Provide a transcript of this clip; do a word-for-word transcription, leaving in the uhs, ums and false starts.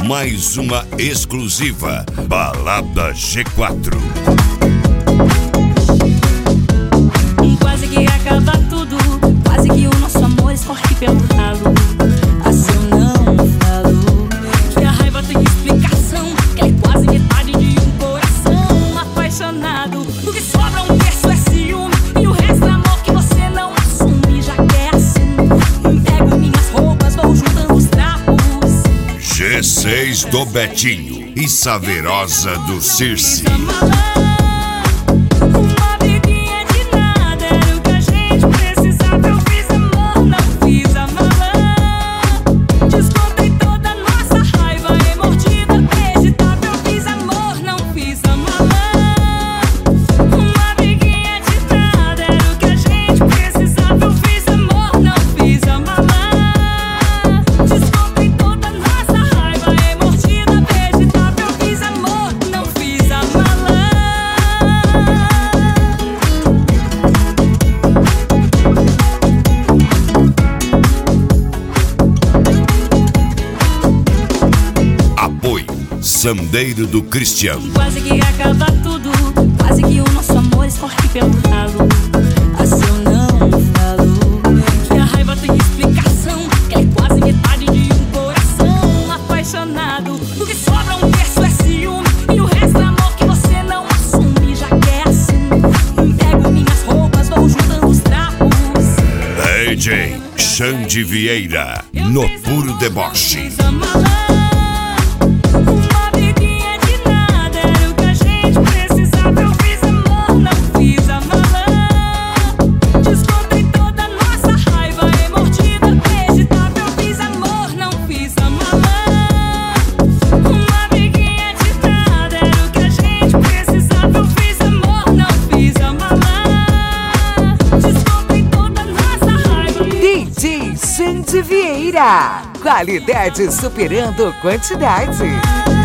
mais uma exclusiva Balada G quatro. Quase que acaba tudo, quase que o nosso amor escorre pelo ralo. Assim eu não falo, que a raiva tem explicação, que é quase metade de um coração apaixonado. Do que sobra um terço é ciúme, e o resto é amor que você não assume. Já que é assim, pego minhas roupas, vou juntando os trapos. G seis do Betinho e Saverosa do Circe. Sandeiro do Cristiano. Quase que acaba tudo, quase que o nosso amor escorre pelo ralo. Assim eu não falo, que a raiva tem explicação, que é quase metade de um coração apaixonado. Do que sobra um terço é ciúme, e o resto é amor que você não assume. Já que é assim, pego minhas roupas, vou juntando os trapos. D J Xande Vieira, no puro deboche. Xande Vieira, qualidade superando quantidade.